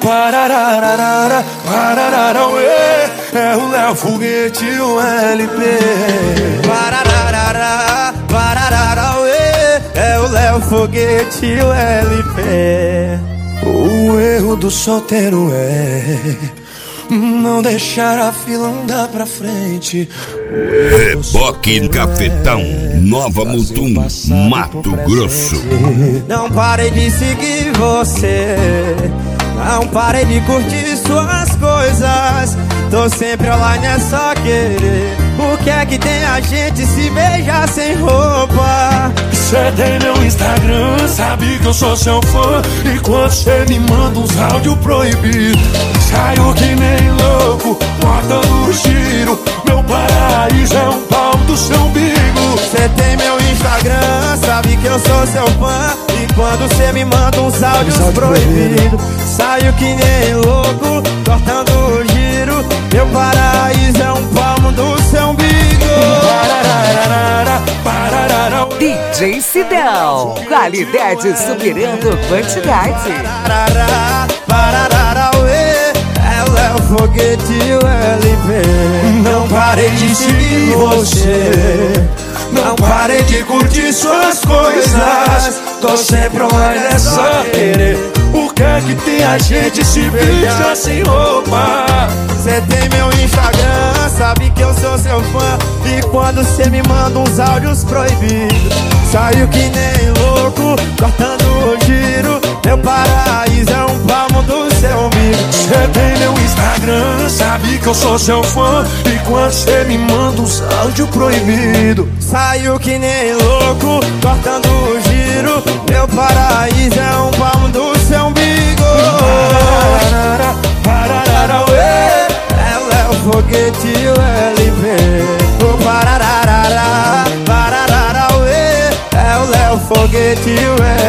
Parararara, parararauê, é o Léo Foguete e o LP. Parararara, parararauê, é o Léo Foguete e o LP. O erro do solteiro é não deixar a fila andar pra frente. Reboque em Cafetão, Nova Mutum, Mato Grosso. Não parei de seguir você, não parei de curtir suas coisas. Tô sempre online, é só querer. O que é que tem a gente se beijar sem roupa? Cê tem meu Instagram, sabe que eu sou seu fã. E quando cê me manda uns áudios proibidos, saio que nem louco, cortando o giro. Meu paraíso é um pau do seu umbigo. Cê tem meu Instagram, sabe que eu sou seu fã. E quando cê me manda uns áudios proibidos, saio que nem louco, cortando o giro. Meu paraíso é um palmo do seu umbigo. DJ Sidão, qualidade superando quantidade. É o Léo Foguete e o LP. Não parei de seguir você, não parei de curtir suas coisas. Tô sempre online, é só querer. O que é que tem a gente se beija sem roupa? Cê tem meu Instagram, sabe que eu sou seu fã. E quando cê me manda uns áudios proibidos, saio que nem louco, cortando o giro. Meu paraíso é um palmo do seu umbigo. Cê tem meu Instagram, sabe que eu sou seu fã. E quando cê me manda uns áudios proibidos, saio que nem louco, cortando o giro. Meu paraíso é um palmo do seu umbigo. Parararauê, é o Léo Foguete e o LP. O parararara, parararauê, é o Léo Foguete e o LP.